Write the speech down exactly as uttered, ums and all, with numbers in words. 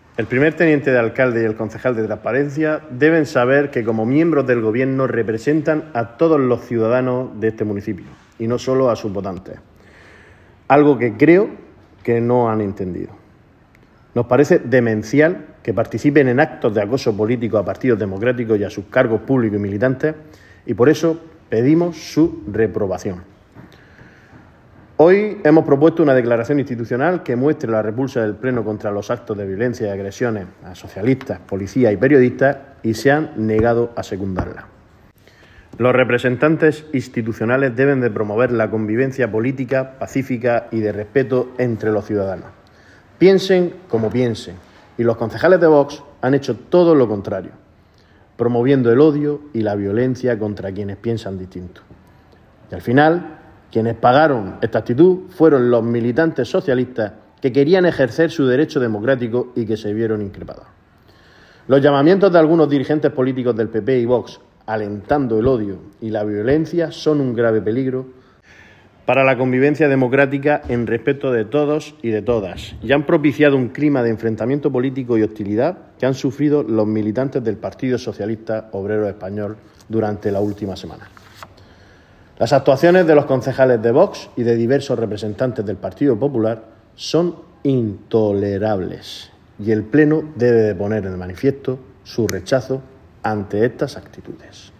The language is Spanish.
El primer teniente de alcalde y el concejal de Transparencia deben saber que como miembros del Gobierno representan a todos los ciudadanos de este municipio y no solo a sus votantes, algo que creo que no han entendido. Nos parece demencial que participen en actos de acoso político a partidos democráticos y a sus cargos públicos y militantes, y por eso pedimos su reprobación. Hoy hemos propuesto una declaración institucional que muestre la repulsa del Pleno contra los actos de violencia y agresiones a socialistas, policías y periodistas, y se han negado a secundarla. Los representantes institucionales deben de promover la convivencia política, pacífica y de respeto entre los ciudadanos. Piensen como piensen, y los concejales de Vox han hecho todo lo contrario, promoviendo el odio y la violencia contra quienes piensan distinto. Y al final, quienes pagaron esta actitud fueron los militantes socialistas que querían ejercer su derecho democrático y que se vieron increpados. Los llamamientos de algunos dirigentes políticos del P P y Vox alentando el odio y la violencia son un grave peligro para la convivencia democrática en respeto de todos y de todas, y han propiciado un clima de enfrentamiento político y hostilidad que han sufrido los militantes del Partido Socialista Obrero Español durante la última semana. Las actuaciones de los concejales de Vox y de diversos representantes del Partido Popular son intolerables y el Pleno debe de poner en manifiesto su rechazo ante estas actitudes.